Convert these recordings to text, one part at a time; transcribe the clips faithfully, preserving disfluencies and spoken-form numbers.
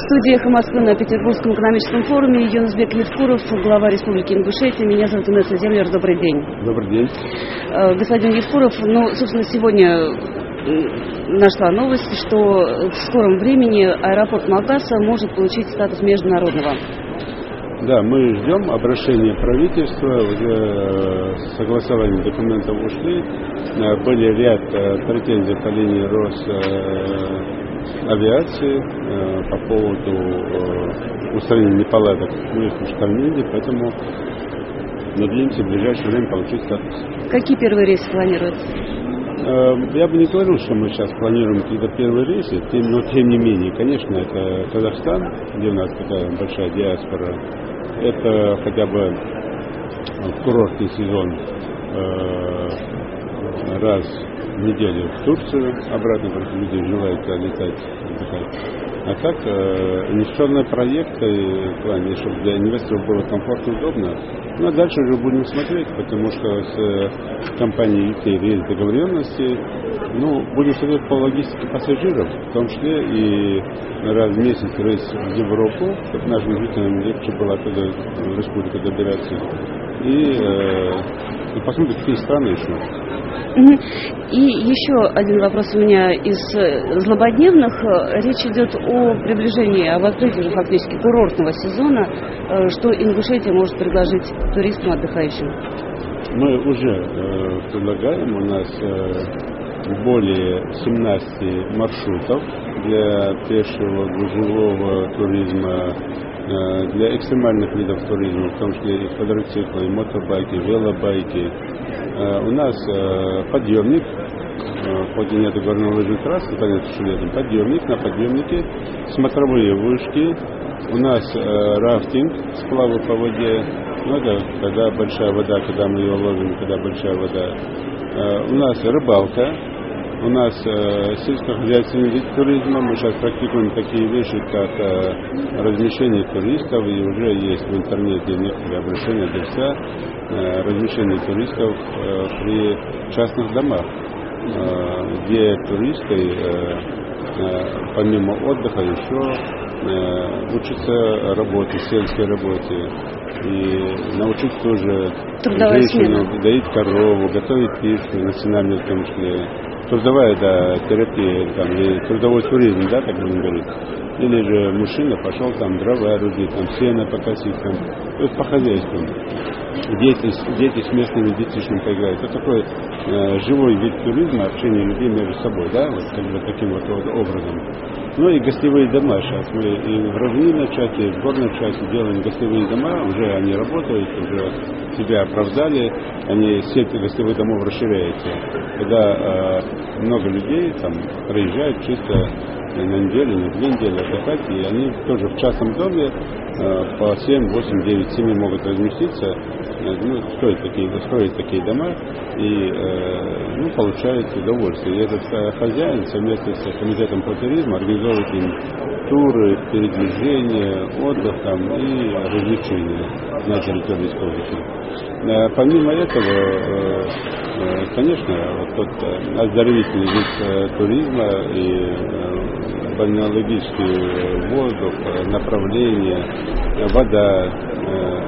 студии «Эхо Москвы» на Петербургском экономическом форуме Юнусбек Евкуров, глава Республики Ингушетия. Меня зовут Инесса Землер. Добрый день. Добрый день. Господин Евкуров, ну, собственно, сегодня нашла новость, что в скором времени аэропорт Макаса может получить статус международного. Да, мы ждем обращения правительства, уже согласование документов ушли, были ряд претензий по линии Росавиации по поводу устранения неполадок в международном виде, поэтому надеемся в ближайшее время получить статус. Какие первые рейсы планируются? Я бы не говорил, что мы сейчас планируем какие-то первые рейсы, но тем не менее, конечно, это Казахстан, где у нас такая большая диаспора, это хотя бы в курортный сезон э, раз в неделю в Турцию, обратно, потому что люди желают летать. А так, э, инвестиционные проекты, в плане, чтобы для инвесторов было комфортно и удобно. Ну а дальше уже будем смотреть, потому что с э, компанией ю кей есть договоренности. Ну, будем смотреть по логистике пассажиров, в том числе и раз в месяц рейс в Европу, чтобы нашим жителям легче было оттуда в республику добираться. И, э, и посмотрим, какие страны еще. И еще один вопрос у меня из злободневных. Речь идет о приближении, об открытии уже фактически курортного сезона. Что Ингушетия может предложить туристам, отдыхающим? Мы уже э, предлагаем, у нас э, более семнадцать маршрутов для пешего, гужевого туризма, э, для экстремальных видов туризма, в том числе и квадроциклы, и мотобайки, велобайки. Э, у нас э, подъемник, э, хоть и нет горнолыжной трассы, понятно, что летом, подъемник, на подъемнике смотровые вышки, у нас э, рафтинг, сплавы по воде. Ну да, когда большая вода, когда мы ее ловим, когда большая вода. Э, у нас рыбалка, у нас э, сельскохозяйственный вид туризма. Мы сейчас практикуем такие вещи, как э, размещение туристов, и уже есть в интернете некоторые обращения адреса э, размещения туристов э, при частных домах, э, где туристы э, э, помимо отдыха еще э, учатся работе, сельской работе. И научить тоже трудовая женщину смена. доить корову, готовить пищу, национальную в том числе. Трудовая, да, терапия, там, или трудовой туризм, да, так будем говорить. Или же мужчина пошел там дрова рубить, там, сено покосить, там, то есть по хозяйству. Дети, дети с местными детишками поиграют. Это такой э, живой вид туризма, общение людей между собой, да, вот как бы таким вот, вот образом. Ну и гостевые дома. Сейчас мы и в равнинной части, и в горной части делаем гостевые дома, уже они работают, уже себя оправдали, они, сеть гостевых домов расширяется. Когда э, много людей там приезжают чисто на неделю, на две недели отдыхать, и они тоже в частном доме э, по семь, восемь, девять семей могут разместиться, э, ну, строят такие, строят такие дома и э, ну, получают удовольствие. И этот э, хозяин совместно с комитетом по туризму организовывает им туры, передвижения, отдых там, и развлечения на территории республики. Э, помимо этого, э, э, конечно, вот тот э, оздоровительный вид э, туризма и э, бальнеологический воздух, направление, вода. Э,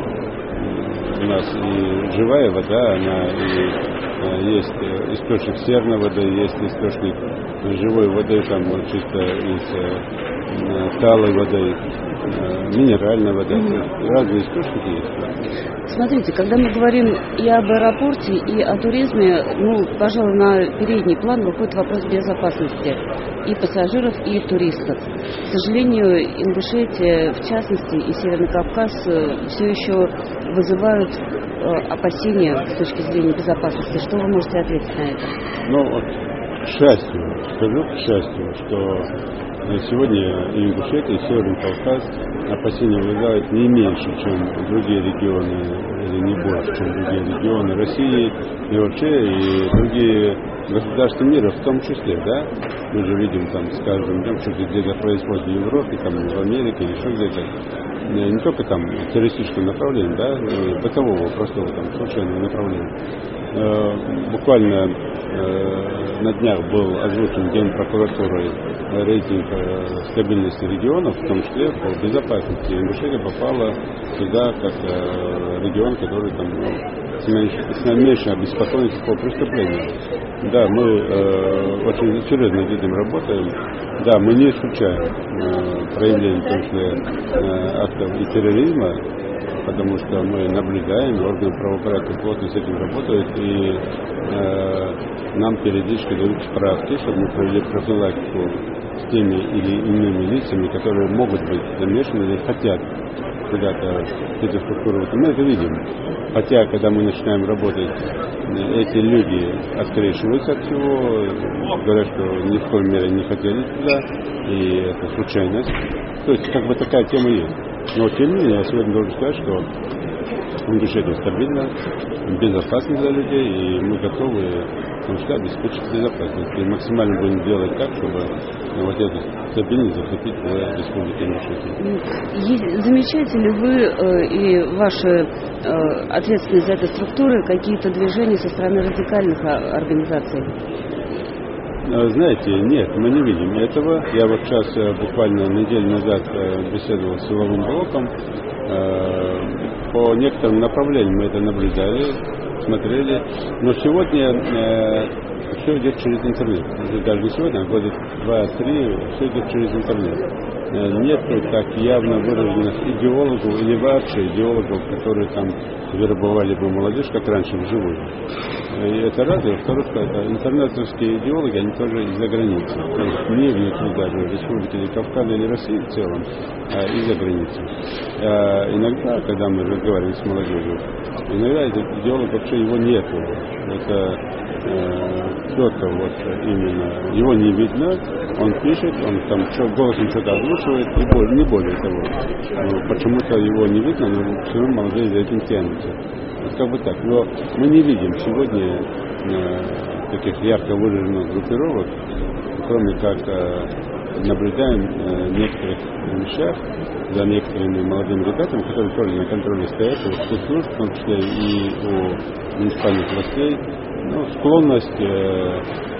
у нас и живая вода, она и э, есть источник серной воды, есть источник живой воды, там вот, чисто из э, талой воды, э, минеральной воды. Mm-hmm. Разные источники есть. Смотрите, когда мы говорим и об аэропорте, и о туризме, ну, пожалуй, на передний план выходит вопрос безопасности и пассажиров, и туристов. К сожалению, Ингушетия, в частности, и Северный Кавказ все еще вызывают опасения с точки зрения безопасности. Что вы можете ответить на это? Ну, вот, к счастью, скажу к счастью, что сегодня и Ингушетия, и Северный Кавказ опасения вызывают не меньше, чем другие регионы, или не больше, чем другие регионы России, и вообще, и другие государства мира в том числе, да? Мы же видим там с каждым днем, что где-то происходит в Европе, там в Америке, или еще где-то. не только там террористического направления, да, и бытового, простого, там, случайного направления. Э, буквально э, на днях был озвучен Генпрокуратурой рейтинг э, стабильности регионов, в том числе по безопасности. Ингушетия попала сюда как э, регион, который там, ну, с наименьшей обеспокоенностью по преступлениям. Да, мы э, очень серьезно над этим работаем. Да, мы не исключаем э, проявление, в том числе, э, актов и терроризма, потому что мы наблюдаем, органы правопорядка плотно с этим работают, и э, нам периодически дают справки, чтобы мы провели профилактику с теми или иными лицами, которые могут быть замешаны или хотят куда-то в эти структуры. Вот мы это видим. Хотя, когда мы начинаем работать, эти люди открещиваются от всего, говорят, что ни в коем мере не хотели туда, и это случайность. То есть, как бы такая тема есть. Но, тем не менее, я сегодня должен сказать, что Ингушетия стабильна, безопасно для людей, и мы готовы, в том числе, обеспечить безопасность. И максимально будем делать так, чтобы вот эту стабильность закрепить в Республике Ингушетия. Замечаете ли вы э, и ваши э, ответственность за эту структуру какие-то движения со стороны радикальных организаций? Знаете, нет, мы не видим этого. Я вот сейчас буквально неделю назад беседовал с силовым блоком. По некоторым направлениям мы это наблюдали, смотрели. Но сегодня э, все идет через интернет. Даже не сегодня, а года два-три все идет через интернет. Нет так явно выраженных идеологов или вообще идеологов, которые там вербовали бы молодежь, как раньше, вживую. И это раз. И во-вторых, это интернетовские идеологи, они тоже из-за границы. То есть не внутри даже республики или Кавказа или России в целом, а из-за границы. А иногда, когда мы разговариваем с молодежью, иногда этот идеолог вообще его нету. Это э, кто-то вот именно, его не видно, он пишет, он там что, голосом что-то озвучивает, и более, не более того. Но почему-то его не видно, но все равно молодые за этим тянутся. Вот как бы так. Но мы не видим сегодня э, таких ярко выраженных группировок, кроме как э, наблюдаем э, в некоторых вещах за некоторыми молодыми ребятами, которые тоже на контроле стоят, у спецслужб, в том числе и у муниципальных властей, ну, склонность э,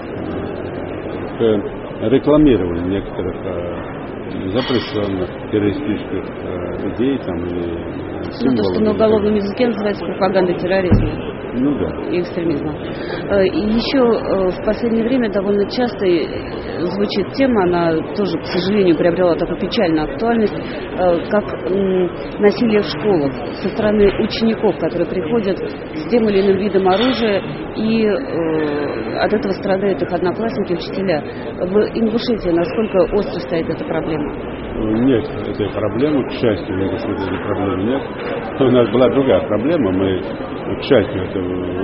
к рекламированию некоторых э, запрещенных террористических э, идей там, или ну, то, что на уголовном языке называется пропагандой терроризма. Ну да. И экстремизма. И еще в последнее время довольно часто звучит тема, она тоже, к сожалению, приобрела такую печальную актуальность, как насилие в школах со стороны учеников, которые приходят с тем или иным видом оружия, и от этого страдают их одноклассники, учителя. В Ингушетии насколько остро стоит эта проблема? Нет этой проблемы, к счастью, в Ингушетии этой проблемы нет. У нас была другая проблема, мы, к счастью, это,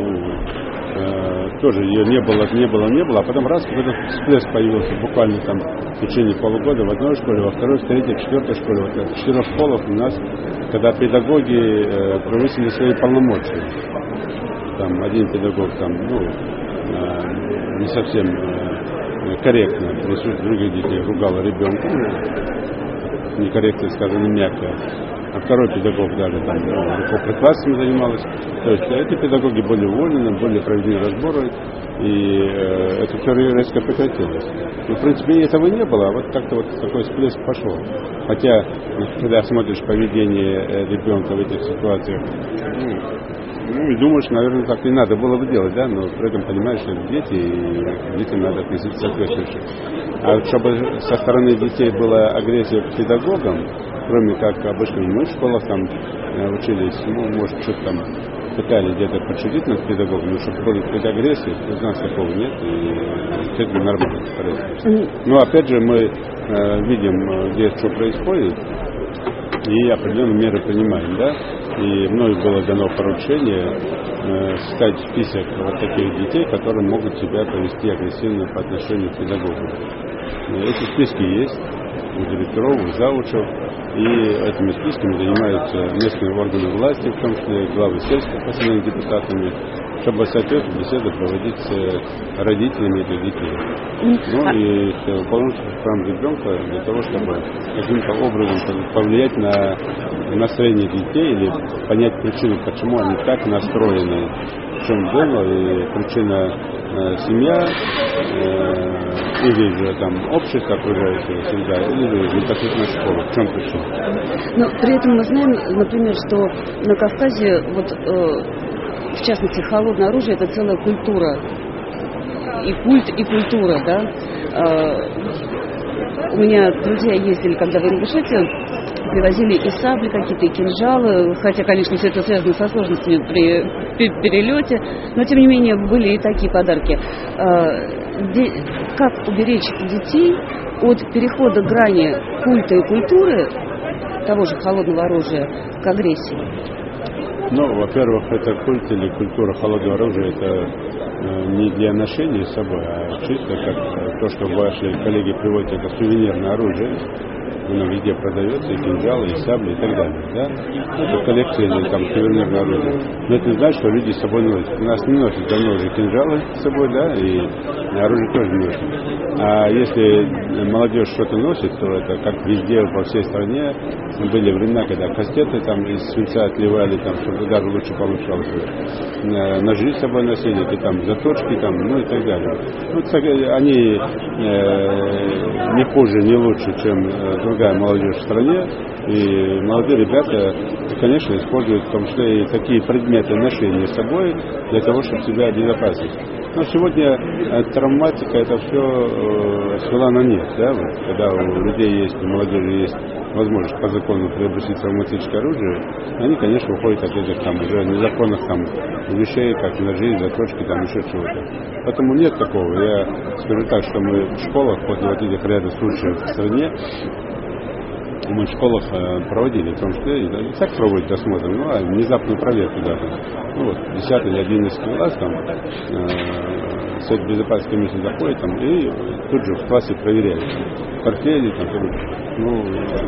э, тоже ее не было, не было, не было, а потом раз какой-то всплеск появился буквально там в течение полугода в одной школе, во второй, в третьей, в четвертой школе, вот в четырех школах у нас, когда педагоги э, превысили свои полномочия. Там один педагог там, ну, э, не совсем э, корректно в присутствии других детей ругал ребенка, ну, некорректно сказано, мягко. А второй педагог даже там ну, рукоприкладством занималась. То есть эти педагоги были уволены, были проведены разборы, и э, это все резко прекратилось. Но, в принципе, этого не было, а вот как-то вот такой всплеск пошел. Хотя, когда смотришь поведение ребенка в этих ситуациях, ну, ну и думаешь, наверное, так и надо было бы делать, да, но при этом понимаешь, что это дети, и к детям надо относиться соответствующе. А вот чтобы со стороны детей была агрессия к педагогам, кроме как обычно мы в школах там учились, ну, может, что-то там пытались где-то подшутить над педагогом, но чтобы была какая-то агрессия, у нас такого нет, и все это нормально. Но опять же мы э, видим, где что происходит, и определенные меры принимаем, да, и мной было дано поручение э, составить список вот таких детей, которые могут себя повести агрессивно по отношению к педагогам. Эти списки есть у директоров, у заучев. И этими списками занимаются местные органы власти, в том числе главы сельских поселений депутатами, чтобы соответственно беседы проводить с родителями этих детей. Ну и полномочия прав ребенка для того, чтобы каким-то образом повлиять на настроение детей или понять причину, почему они так настроены, в чем дело, и причина э, семья, э, или же там общество, окружающая среда, или же непосредственно школа. В чем причина? Но при этом мы знаем, например, что на Кавказе, вот, э, в частности, холодное оружие — это целая культура. И культ, и культура, да. Э, у меня друзья ездили, когда в Ингушетию, привозили и сабли какие-то, и кинжалы, хотя, конечно, все это связано со сложностями при перелете, но, тем не менее, были и такие подарки. Как уберечь детей от перехода грани культа и культуры, того же холодного оружия, к агрессии? Ну, во-первых, это культ или культура холодного оружия, это не для ношения с собой, а чисто как то, что ваши коллеги приводят, это сувенирное оружие. Оно везде продается, и кинжалы, и сабли, и так далее. Да? Это коллекция или там сувенирное оружие. Но это не значит, что люди с собой носят. У нас не носят давно уже кинжалы с собой, да, и оружие тоже не носят. А если молодежь что-то носит, то это как везде, по всей стране. Были времена, когда кастеты там из свинца отливали, там, чтобы удар лучше получался. Ножи с собой носили, и там заточки, там, ну и так далее. Ну, они э, не хуже, не лучше, чем другая молодежь в стране. И молодые ребята, конечно, используют в том числе и такие предметы ношения с собой для того, чтобы себя обезопасить. Но сегодня травматика это все э, свела на нет, да, вот, когда у людей есть, у молодежи есть возможность по закону приобрести травматическое оружие, они, конечно, уходят от этих там уже незаконных там вещей, как ножи, заточки, там еще чего-то. Поэтому нет такого. Я скажу так, что мы в школах, после вот этих ряда случаев в стране, мы в школах э, проводили, в том числе, и так проводить осмотр, ну, а внезапную проверку даже. Ну, вот, десятый или одиннадцатый класс, там, э, Совет безопасности комиссии заходит, там, и тут же в классе проверяют. Портфели, там, ну,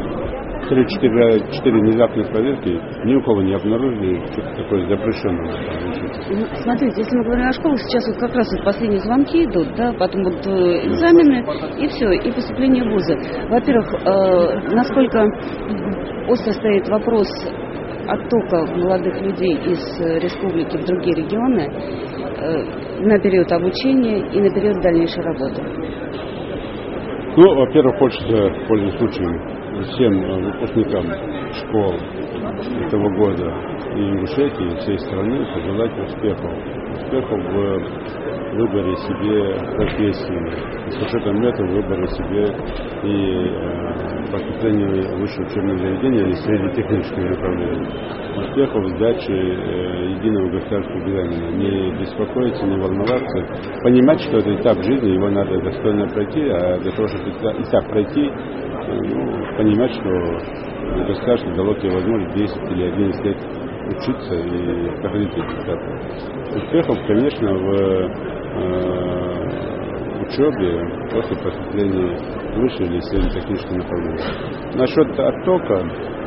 три-четыре внезапные проверки, ни у кого не обнаружили что-то такое запрещенное. Ну, смотрите, если мы говорим о школах, сейчас вот как раз вот последние звонки идут, да, потом вот экзамены, и все, и поступление в вузы. Во-первых, э, насколько остро стоит вопрос оттока молодых людей из республики в другие регионы э, на период обучения и на период дальнейшей работы? Ну, во-первых, хочется, пользуясь случаем, всем выпускникам школ этого года и Ингушетии, и всей страны пожелать успехов. Успехов в выборе себе профессии, с учетом этого выбора себе и э, поступлению в высшее учебное заведение или среди технических направлений. Успехов в сдаче э, единого государственного экзамена. Не беспокоиться, не волноваться. Понимать, что это этап жизни, его надо достойно пройти, а для того, чтобы этап пройти, ну, понимать, что государство дало тебе возможность десять или одиннадцать лет учиться и проходить эти этапы. Успехов, конечно, в э, учебе после поступления в высшее или среднетехническое направление. Насчет оттока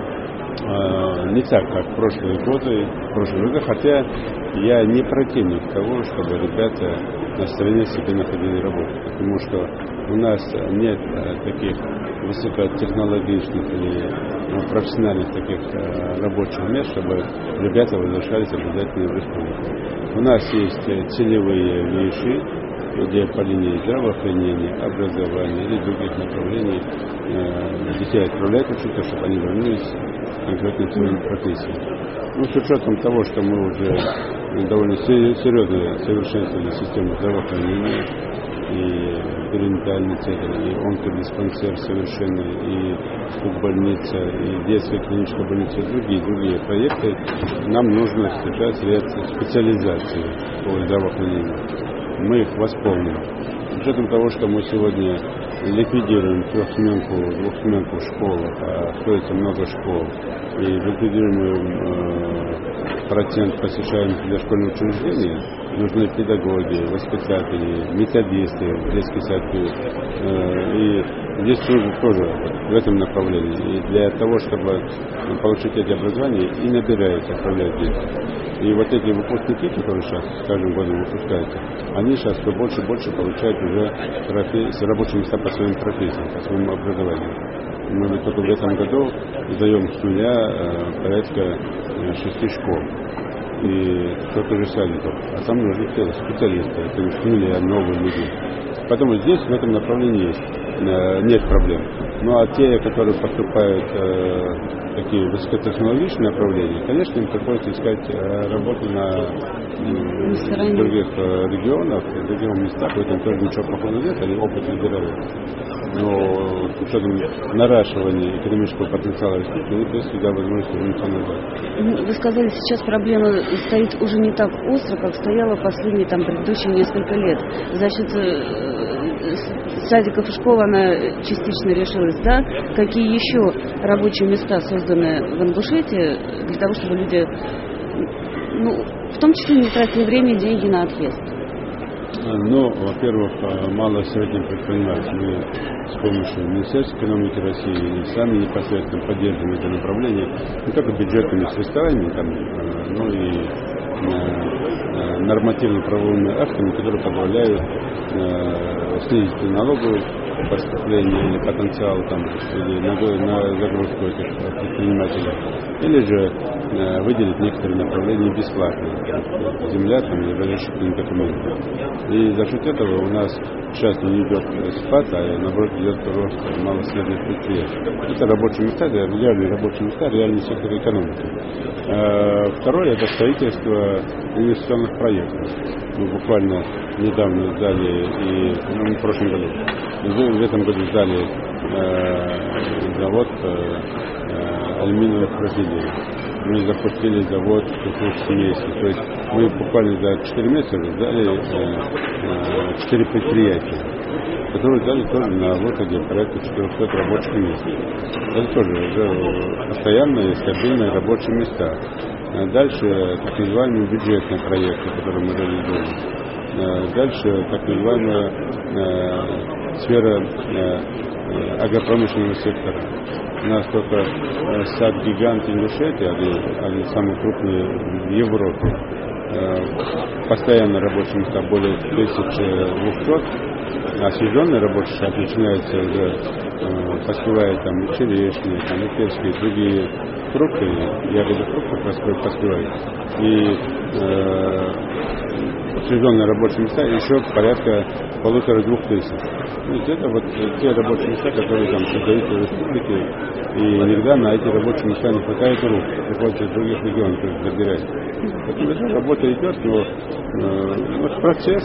э, не так, как в прошлые годы, в прошлые годы, хотя я не противник того, чтобы ребята на стране себе находили работу, потому что у нас нет э, таких высокотехнологичных или ну, профессиональных таких э, рабочих мест, чтобы ребята возвращались обязательно в республику. У нас есть целевые вещи, где по линии здравоохранения, образования или других направлений э, детей отправляют учиться, чтобы они вернулись конкретно к своим профессиям. Ну, с учетом того, что мы уже довольно серьезно совершенствовали систему здравоохранения, и перинатальный центр, и онкодиспансер совершенный, и больница, и детская клиническая больница, и другие, другие проекты, нам нужно сейчас ряд специализации по здравоохранению. Мы их восполним. С учетом того, что мы сегодня ликвидируем трехсменку, двухсменку в школах, а остается много школ, и ликвидируем э, процент посещаемых дошкольных учреждений, нужны педагоги, воспитатели, методисты в детских садах. И здесь тоже, тоже в этом направлении. И для того, чтобы получить эти образования, и набираются, отправляют детей. И вот эти выпускники, которые сейчас с каждым годом выпускаются, они сейчас все больше и больше получают уже профессии, рабочие места по своим профессиям, по своему образованию. Мы вот только в этом году сдаем с нуля э, порядка э, шести школ и столько же садиков. А там нужны все специалисты, это с нуля новые люди. Поэтому здесь в этом направлении есть, э, нет проблем. Ну а те, которые поступают э, такие высокотехнологичные направления, конечно, им приходится искать э, работу на э, других э, регионах, в других местах, в этом тоже ничего плохого нет, они опыт выбирают. Но с учетом наращивания экономического потенциала республики, есть всегда возможность вернуться назад. Вы сказали, сейчас проблема стоит уже не так остро, как стояла последние там, предыдущие несколько лет. За счет э, садиков и школ она частично решилась, да? Какие еще рабочие места созданы в Ингушетии для того, чтобы люди, ну, в том числе не тратили время и деньги на отъезд? Ну, во-первых, мало и средних предпринимателей. Мы с помощью Министерства экономики России и сами непосредственно поддерживаем это направление не только бюджетными средствами, там, но и нормативно-правовыми актами, которые позволяют снизить налоговую поступление или потенциал там, или на, на загрузку этих предпринимателей, или же э, выделить некоторые направления бесплатно, земля там, или разрешительные документы. И за счет этого у нас сейчас не идет спад, а наоборот идет рост малосредних предприятий. Это рабочие места, реальные рабочие места, реальный сектор экономики. Э, второе — это строительство инвестиционных проектов. Мы буквально недавно сдали, и ну, в прошлом году, в этом году сдали э, завод э, алюминиевых изделий. Мы запустили завод сухих смесей. То есть мы буквально за четыре месяца сдали э, четыре предприятия, которые дали тоже на выходе порядка четырехсот рабочих мест. Это тоже уже постоянные, стабильные рабочие места. Дальше так называемые бюджетные проекты, которые мы реализуем. Дальше так называемая э, сфера э, агропромышленного сектора. У нас только э, сад-гигант Ингушетии, один, один из самых крупных в Европе. Э, постоянно рабочие места более тысячи двухсот, а сезонные рабочие места начинаются уже, э, поспевают там и черешни, там, и перские, и другие фрукты, ягоды фруктов поспевают. И э, сезонные рабочие места еще порядка полутора-двух тысяч. Это вот те рабочие места, которые там создаются в республике, и иногда на эти рабочие места не хватает рук, приходится из других регионов забирать. Поэтому эта работа идет, но э, вот процесс.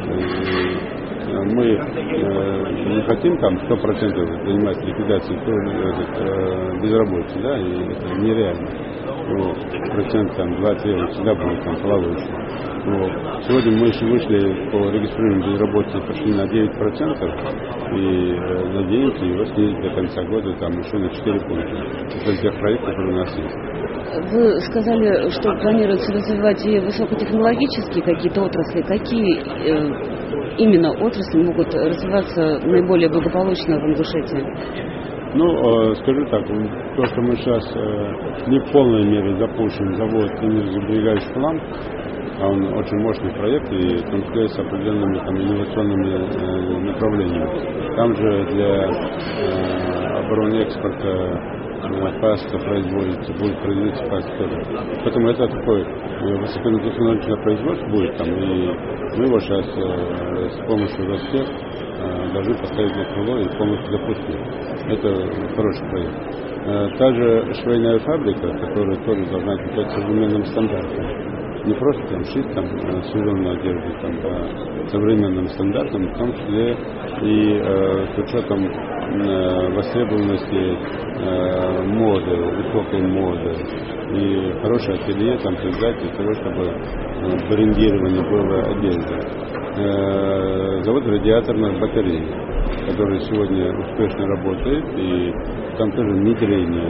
Э, мы э, не хотим там сто процентов занимать ликвидацией э, безработицы, да, и это нереально. Вот, процент там два-три всегда будет там плавающий. Вот. Сегодня мы еще вышли по регистрированной безработице почти на девять процентов и э, надеемся его снизить до конца года там еще на четыре пункта. Это тех проектов, которые у нас есть. Вы сказали, что планируется развивать и высокотехнологические какие-то отрасли. Какие э, именно отрасли могут развиваться наиболее благополучно в Ингушетии? Ну, э, скажу так, то, что мы сейчас э, не в полной мере запустим завод энергосберегающих ламп, а он очень мощный проект и в том числе с определенными там, инновационными э, направлениями. Там же для э, обороны экспорта э, паста производится, будет производиться паста тоже. Поэтому это такое э, высокотехнологичное производство будет там, и мы его сейчас э, с помощью Ростех э, должны поставить на крыло и полностью запустить. Это хороший проект. Э, та же швейная фабрика, которая тоже должна отвечать современным стандартам. Не просто там шить там сезонную одежду там, по современным стандартам, в том числе и э, с учетом э, востребованности э, моды, высокой моды и хорошее ателье там создать для того, чтобы э, брендирование было одежды. Э, завод радиаторных батарей, который сегодня успешно работает, и там тоже внедрение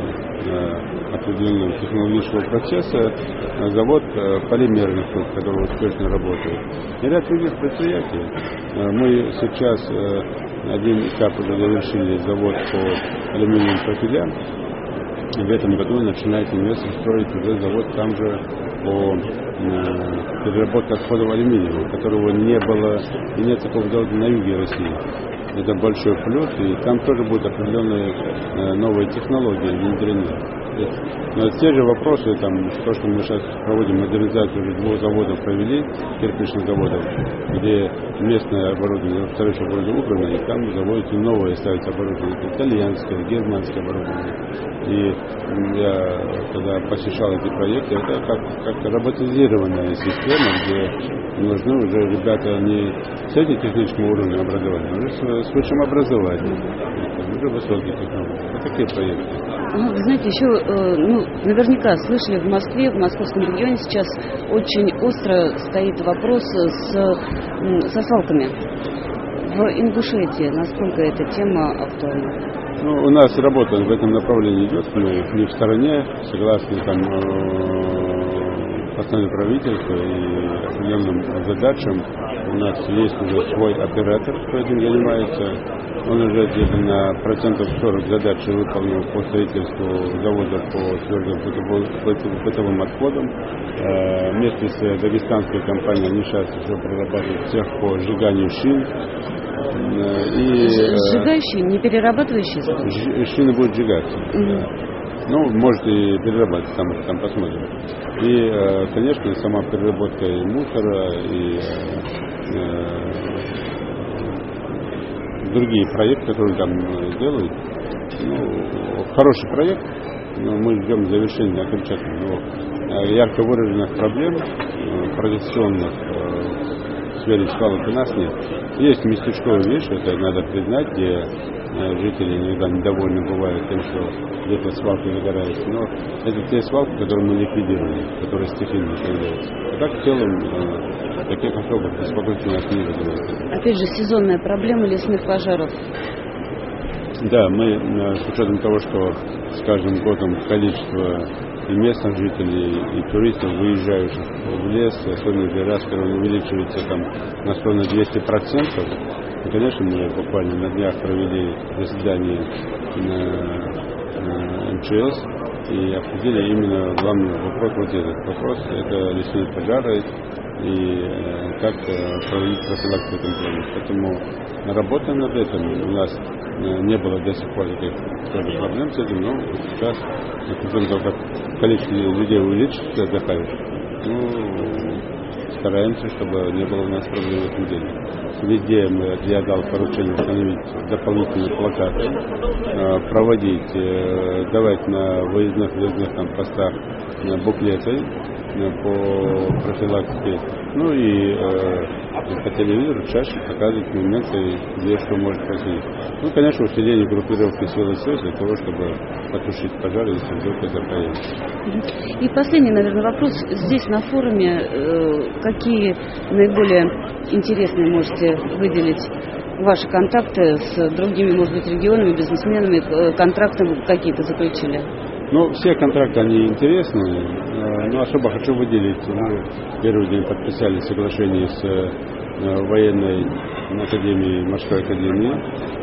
определенного технологического процесса, завод полимерных труб, который успешно работает, и ряд других предприятий. Мы сейчас один этап уже завершили, завод по алюминиевым профилям. В этом году начинает инвестор строить уже завод там же по э, переработке отходов алюминия, которого не было и нет такого завода на юге России. Это большой плюс, и там тоже будут определенные э, новые технологии внедрены. Но те же вопросы, там, то, что мы сейчас проводим модернизацию уже двух заводов провели, кирпичных заводов, где местное оборудование, второе оборудование убрано, и там заводится новое, ставится оборудование, итальянское, германское оборудование. И я, когда посещал эти проекты, это как, как роботизированная система, где нужны уже ребята не с этим техническим уровнем образования, а уже с, с высшим образованием, уже высокие технологии. Вот такие проекты. Ну, вы знаете, еще, э, ну, наверняка слышали, в Москве, в московском регионе сейчас очень остро стоит вопрос с, м, со свалками. В Ингушетии насколько эта тема актуальна? Ну, у нас работа в этом направлении идет, мы не в стороне, согласно там постановлению правительства и определенным задачам. У нас есть уже свой оператор, кто этим занимается. Он уже где-то на процентов сорок задачи выполнил по строительству завода по твердым бытовым отходам. Э, вместе с дагестанской компанией они сейчас еще прорабатывают цех по сжиганию шин. Э, и, э, Сжигающие, не перерабатывающие заводы? Ж, шины будут сжигаться. Угу. Ну, может и перерабатывать, там, там посмотрим. И, э, конечно, сама переработка и мусора, и э, другие проекты, которые там делают. Ну, хороший проект, но мы ждем завершения окончательного. Но ярко выраженных проблем традиционных в сфере свалок у нас нет. Есть местечковые вещи, это надо признать, где жители иногда недовольны бывают тем, что где-то свалка загорается. Но это те свалки, которые мы ликвидируем, которые стихийно появляются. А так в целом таких особых беспокойств у нас не вызывает. Опять же, сезонная проблема лесных пожаров. Да, мы с учетом того, что с каждым годом количество и местных жителей, и туристов, выезжающих в лес, особенно для раз, когда он увеличивается там на сто на двести процентов, и, конечно, мы буквально на днях провели заседание на, на эм че эс и обсудили именно главный вопрос, вот этот вопрос, это лесные пожары и э, как э, проводить профилактику в этом плане. Поэтому работаем над этим. У нас э, не было до сих пор таких тоже проблем с этим, но сейчас, после того, как количество людей увеличится, отдыхают, ну, стараемся, чтобы не было у нас проблем в этом деле. Везде мы, я дал поручение установить дополнительные плакаты, э, проводить, э, давать на выездных, выездных там, постах э, буклеты по профилактике, ну и э, по телевизору чаще показывать моменты, где что может происходить. Ну, конечно, усиление группировки сил и средств для того, чтобы потушить пожары, если вдруг это появится. И последний, наверное, вопрос. Здесь на форуме э, какие наиболее интересные можете выделить ваши контакты с другими, может быть, регионами, бизнесменами, контракты какие-то заключили? Ну, все контракты, они интересны, но особо хочу выделить. Мы первый день подписали соглашение с военной академией, морской академией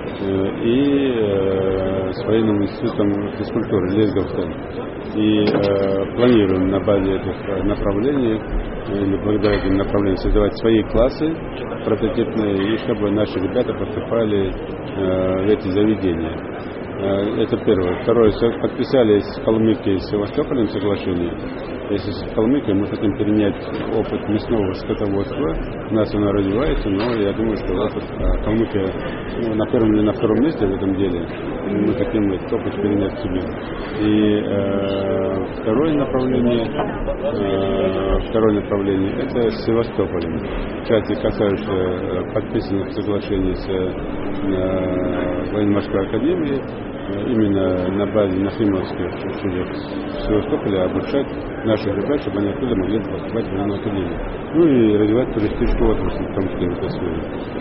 и с военным институтом физкультуры Лесговском. И э, планируем на базе этих направлений, или благодаря этим направлениям, создавать свои классы прототипные, и чтобы наши ребята поступали э, в эти заведения. Это первое. Второе. Подписались с Калмыкией и Севастополем соглашение. Если с Калмыкией мы хотим перенять опыт мясного скотоводства. У нас оно развивается, но я думаю, что опыт Калмыкия ну, на первом или на втором месте в этом деле. Мы хотим этот опыт перенять себе. И э, второе направление, э, второе направление это с Севастополем. В части касающейся подписанных соглашений с э, военно-морской академией, именно на базе Нахимовских училищ в Севастополе обучать наших ребят, чтобы они оттуда могли поступать в военную академию. Ну и развивать туристическую отрасль, в том числе в этой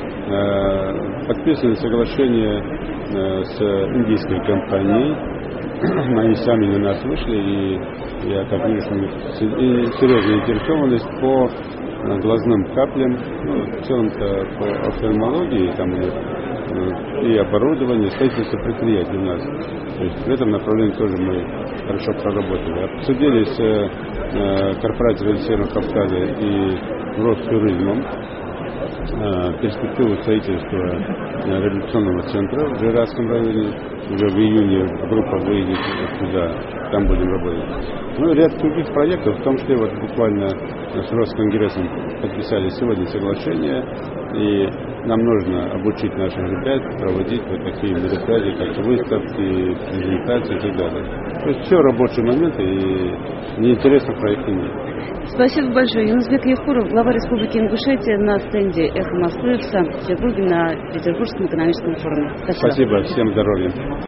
сфере. Подписаны соглашения с индийской компанией они сами на нас вышли, и я так вижу, что у них серьезная интересованность по глазным каплям, ну, в целом-то по офтальмологии, там у них и оборудование, строительство предприятий у нас. То есть в этом направлении тоже мы хорошо проработали. Обсудили с э, корпорацией Северного Кавказа и Ростуризмом э, перспективу строительства э, революционного центра в Жиратском районе. Уже в июне группа выйдет туда, там будем работать. Ну и ряд других проектов, в том числе вот буквально с Росконгрессом подписали сегодня соглашение, и нам нужно обучить наших ребят проводить вот такие мероприятия, как выставки, презентации и так далее. То есть все рабочие моменты, и неинтересных проектов нет. Спасибо большое. Юнусбек Евкуров, глава Республики Ингушетия, на стенде «Эхо Москвы» в Санкт-Петербурге на Петербургском экономическом форуме. Спасибо. Спасибо. Всем здоровья.